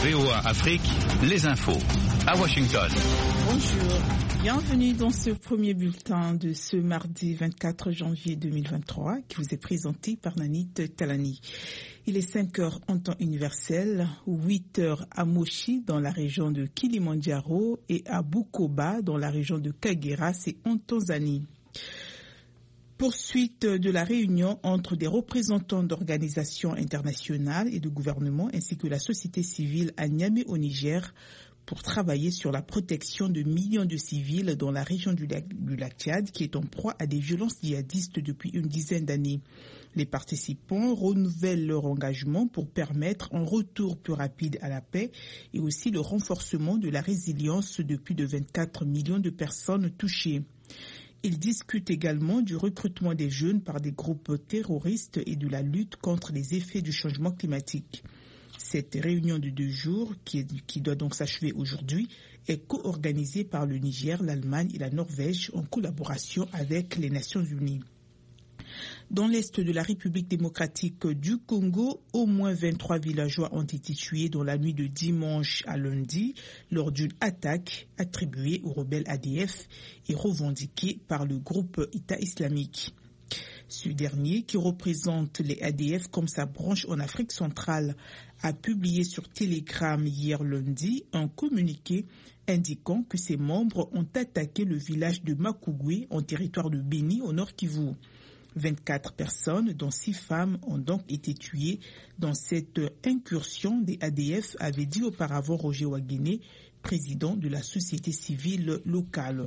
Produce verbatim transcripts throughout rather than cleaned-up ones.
V O A Afrique, les infos. À Washington. Bonjour, bienvenue dans ce premier bulletin de ce mardi vingt-quatre janvier deux mille vingt-trois qui vous est présenté par Nanit Talani. Il est cinq heures en temps universel, huit heures à Moshi dans la région de Kilimandjaro et à Bukoba dans la région de Kagera, c'est en Tanzanie. Poursuite de la réunion entre des représentants d'organisations internationales et de gouvernements ainsi que la société civile à Niamey au Niger pour travailler sur la protection de millions de civils dans la région du lac, du lac Tchad qui est en proie à des violences djihadistes depuis une dizaine d'années. Les participants renouvellent leur engagement pour permettre un retour plus rapide à la paix et aussi le renforcement de la résilience de plus de vingt-quatre millions de personnes touchées. Ils discutent également du recrutement des jeunes par des groupes terroristes et de la lutte contre les effets du changement climatique. Cette réunion de deux jours, qui, est, qui doit donc s'achever aujourd'hui, est co-organisée par le Niger, l'Allemagne et la Norvège en collaboration avec les Nations Unies. Dans l'est de la République démocratique du Congo, au moins vingt-trois villageois ont été tués dans la nuit de dimanche à lundi lors d'une attaque attribuée aux rebelles A D F et revendiquée par le groupe État islamique. Ce dernier, qui représente les A D F comme sa branche en Afrique centrale, a publié sur Telegram hier lundi un communiqué indiquant que ses membres ont attaqué le village de Makugwe en territoire de Beni au nord Kivu. vingt-quatre personnes, dont six femmes, ont donc été tuées dans cette incursion des A D F, avait dit auparavant Roger Waguéné, président de la société civile locale.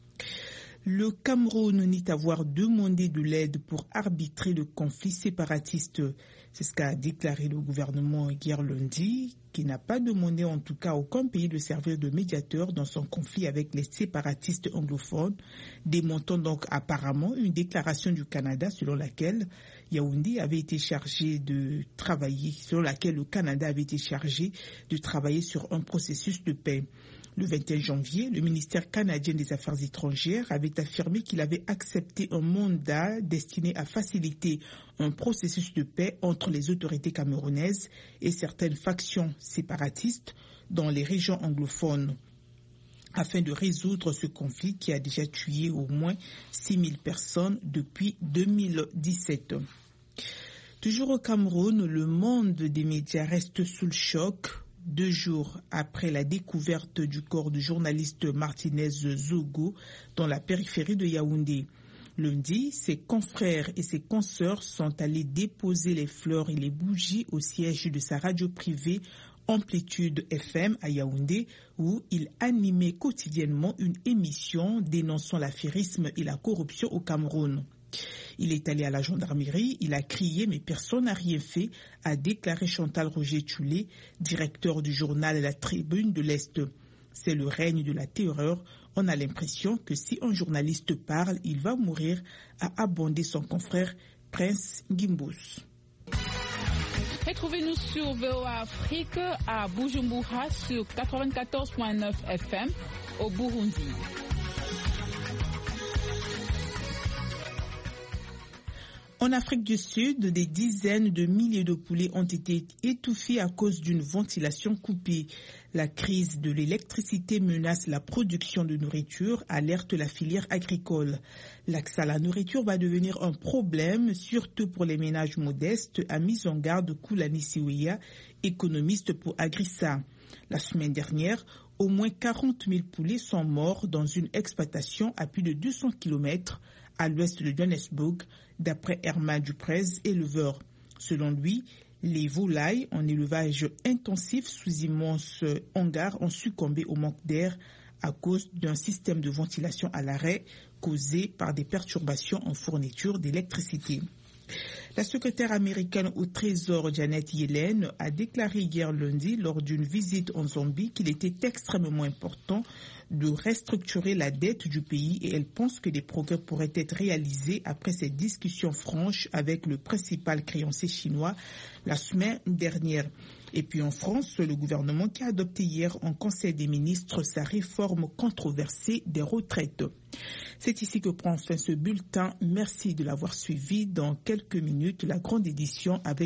Le Cameroun nie avoir demandé de l'aide pour arbitrer le conflit séparatiste. C'est ce qu'a déclaré le gouvernement hier lundi, qui n'a pas demandé en tout cas à aucun pays de servir de médiateur dans son conflit avec les séparatistes anglophones, démontant donc apparemment une déclaration du Canada selon laquelle Yaoundé avait été chargé de travailler, selon laquelle le Canada avait été chargé de travailler sur un processus de paix. Le vingt et un janvier, le ministère canadien des Affaires étrangères avait affirmé qu'il avait accepté un mandat destiné à faciliter un processus de paix entre les autorités camerounaises et certaines factions séparatistes dans les régions anglophones, afin de résoudre ce conflit qui a déjà tué au moins six mille personnes depuis deux mille dix-sept. Toujours au Cameroun, le monde des médias reste sous le choc. Deux jours après la découverte du corps du journaliste Martinez Zogo dans la périphérie de Yaoundé. Lundi, ses confrères et ses consoeurs sont allés déposer les fleurs et les bougies au siège de sa radio privée Amplitude F M à Yaoundé, où il animait quotidiennement une émission dénonçant l'affairisme et la corruption au Cameroun. Il est allé à la gendarmerie, il a crié mais personne n'a rien fait, a déclaré Chantal Roger-Tulé, directeur du journal La Tribune de l'Est. C'est le règne de la terreur. On a l'impression que si un journaliste parle, il va mourir, a abondé son confrère Prince Gimbous. Retrouvez-nous sur V O A Afrique à Bujumbura sur quatre-vingt-quatorze virgule neuf F M au Burundi. En Afrique du Sud, des dizaines de milliers de poulets ont été étouffés à cause d'une ventilation coupée. La crise de l'électricité menace la production de nourriture, alerte la filière agricole. L'accès à la nourriture va devenir un problème, surtout pour les ménages modestes, a mis en garde Koulani Siweya, économiste pour Agrissa. La semaine dernière, au moins quarante mille poulets sont morts dans une exploitation à plus de deux cents kilomètres à l'ouest de Johannesburg, d'après Herman Duprez, éleveur. Selon lui, les volailles en élevage intensif sous immenses hangars ont succombé au manque d'air à cause d'un système de ventilation à l'arrêt causé par des perturbations en fourniture d'électricité. La secrétaire américaine au Trésor Janet Yellen a déclaré hier lundi lors d'une visite en Zambie qu'il était extrêmement important de restructurer la dette du pays et elle pense que des progrès pourraient être réalisés après cette discussion franche avec le principal créancier chinois la semaine dernière. Et puis en France, le gouvernement qui a adopté hier en Conseil des ministres sa réforme controversée des retraites. C'est ici que prend fin ce bulletin. Merci de l'avoir suivi. Dans quelques minutes, la grande édition avec